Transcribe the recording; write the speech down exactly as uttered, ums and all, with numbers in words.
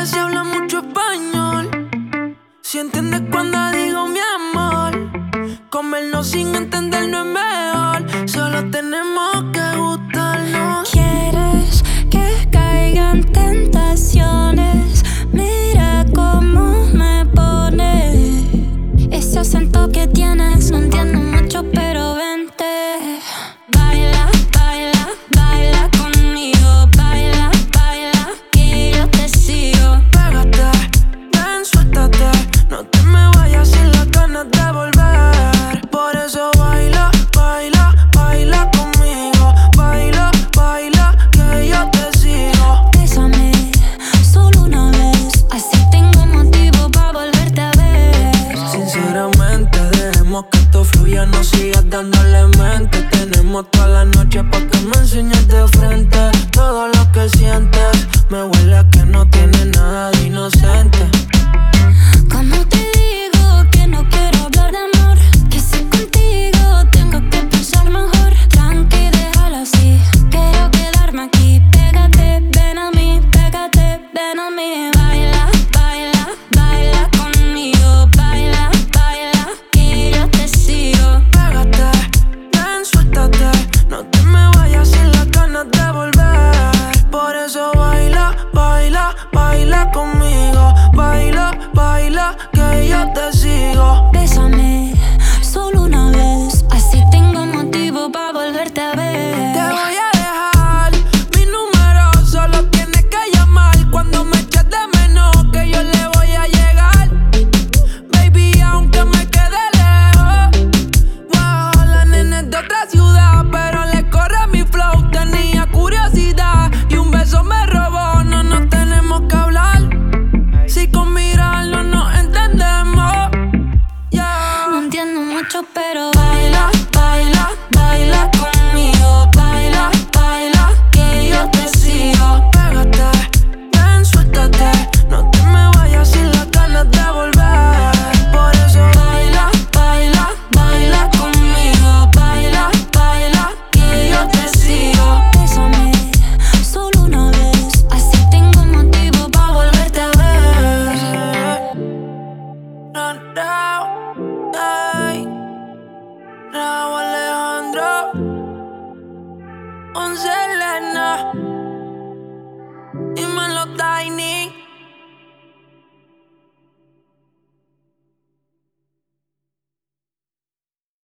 si habla mucho español. Si entiendes cuando digo mi amor. Comernos sin entender no es mejor. Solo tenemos que gustarnos. Quieres que caigan tentaciones. Mira cómo me pone. Ese acento que tienes no entiendo mucho, pero vente. Baila, baila, baila conmigo. Baila, baila, que yo te sigo. Pégate, ven, suéltate. No te me vayas sin las ganas de volver. Por eso baila, baila, baila conmigo. Baila, baila, que yo te sigo. Bésame, solo una vez. Así tengo motivo para volverte a ver. Sinceramente, dejemos que esto fluya. No sigas dándole mente. Tenemos toda la noche pa' que me enseñes de frente. Todo lo que sientes me huele a que no tiene nada de inocente. ¿Cómo te digo que no quiero hablar de amor? Que si contigo tengo que pensar mejor. Tranqui, déjalo así. Quiero quedarme aquí. Pégate, ven a mí. Pégate, ven a mí. Baila, baila, baila conmigo. Baila, baila, que yo te sigo. Pégate, ven, suéltate. No te me vayas sin las ganas de volver. Por eso baila, baila, baila conmigo. Baila, baila, que yo te sigo. Bésame,